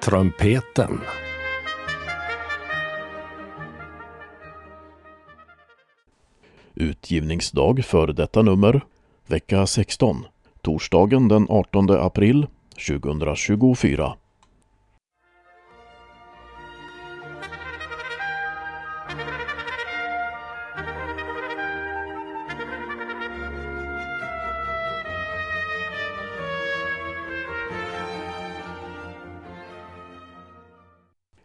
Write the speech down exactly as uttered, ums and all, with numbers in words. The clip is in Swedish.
Trumpeten. Utgivningsdag för detta nummer, vecka sexton, torsdagen den artonde april tjugohundratjugofyra.